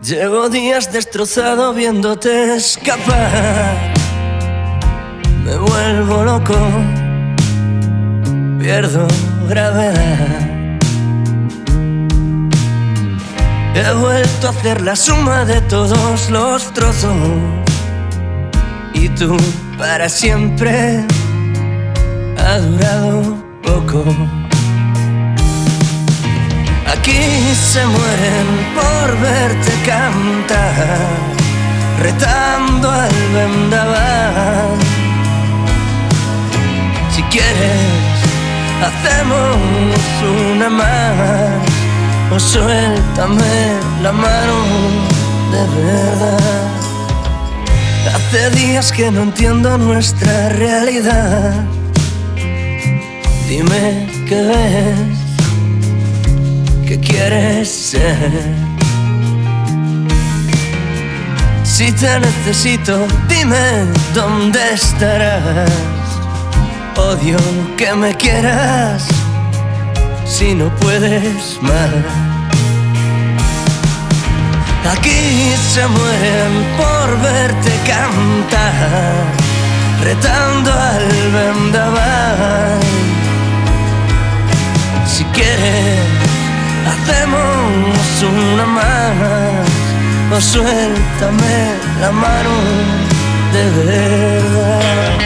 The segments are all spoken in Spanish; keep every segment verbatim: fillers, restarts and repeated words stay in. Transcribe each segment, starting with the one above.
Llevo días destrozado viéndote escapar. Me vuelvo loco, pierdo gravedad. He vuelto a hacer la suma de todos los trozos y tú para siempre ha durado poco. Aquí se mueren por verte cantar, retando al vendaval. Si quieres, hacemos una más, o suéltame la mano de verdad. Hace días que no entiendo nuestra realidad. Dime qué ves, qué quieres ser. Si te necesito, dime dónde estarás. Odio que me quieras si no puedes más. Aquí se mueren por verte cantar, retando al vendaval. Si quieres, hacemos una más, o suéltame la mano de verdad.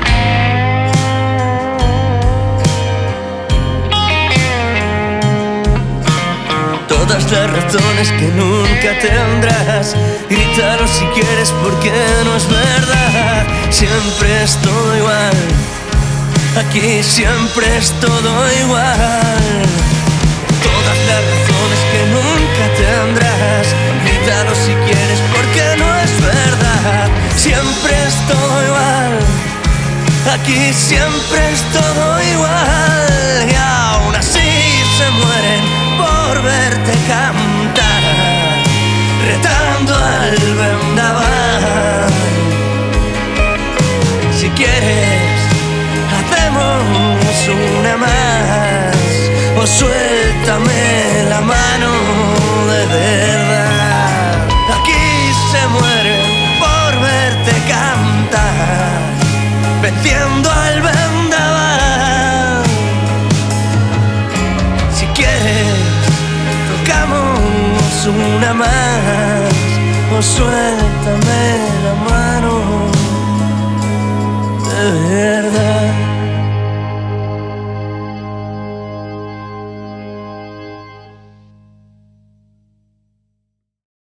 Todas las razones que nunca tendrás, grítalo si quieres porque no es verdad. Siempre es todo igual, aquí siempre es todo igual. Todas las razones que nunca tendrás, grítalo si quieres porque no es verdad. Siempre es todo igual, aquí siempre es todo igual. Y aún así se mueren por verte cantar, retando al vendaval. Si quieres, hacemos una más, o suéltame la mano de verdad. Aquí se mueren por verte cantar, venciendo al vendaval. Si quieres, tocamos una más, o suéltame la mano de verdad.